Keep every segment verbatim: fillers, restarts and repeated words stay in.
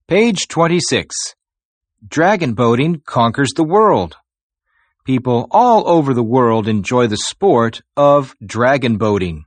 Page twenty-six. Dragon boating conquers the world. People all over the world enjoy the sport of dragon boating.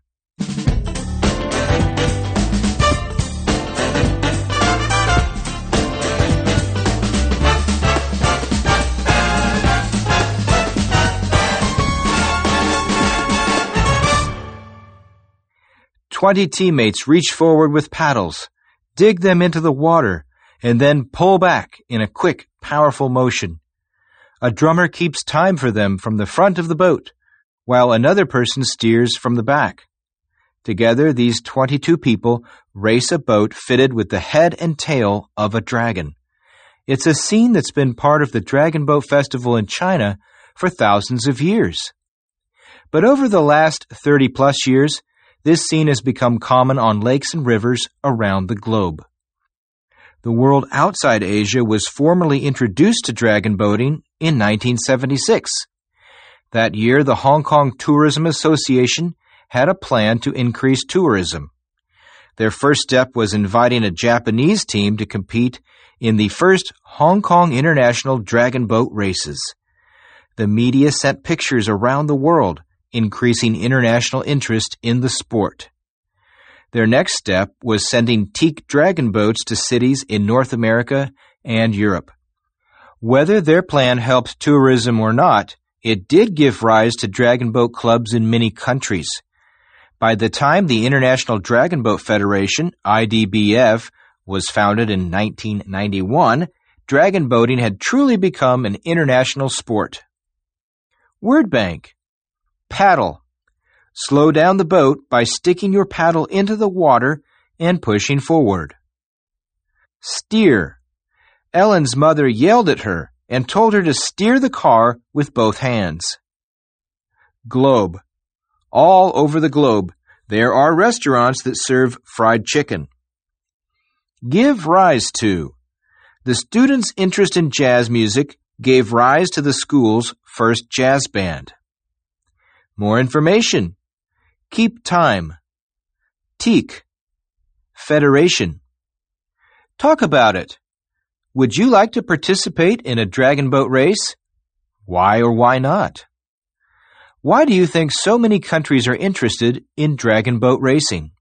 Twenty teammates reach forward with paddles, dig them into the water, and then pull back in a quick, powerful motion. A drummer keeps time for them from the front of the boat, while another person steers from the back. Together, these twenty-two people race a boat fitted with the head and tail of a dragon. It's a scene that's been part of the Dragon Boat Festival in China for thousands of years. But over the last thirty-plus years, this scene has become common on lakes and rivers around the globe. The world outside Asia was formally introduced to dragon boating in nineteen seventy-six. That year, the Hong Kong Tourism Association had a plan to increase tourism. Their first step was inviting a Japanese team to compete in the first Hong Kong International Dragon Boat Races. The media sent pictures around the world, increasing international interest in the sport. Their next step was sending teak dragon boats to cities in North America and Europe. Whether their plan helped tourism or not, it did give rise to dragon boat clubs in many countries. By the time the International Dragon Boat Federation, I D B F, was founded in nineteen ninety-one, dragon boating had truly become an international sport. Word bank. Paddle. Slow down the boat by sticking your paddle into the water and pushing forward. Steer. Ellen's mother yelled at her and told her to steer the car with both hands. Globe. All over the globe, there are restaurants that serve fried chicken. Give rise to. The students' interest in jazz music gave rise to the school's first jazz band. More information. Keep time. Teak. Federation. Talk about it. Would you like to participate in a dragon boat race? Why or why not? Why do you think so many countries are interested in dragon boat racing?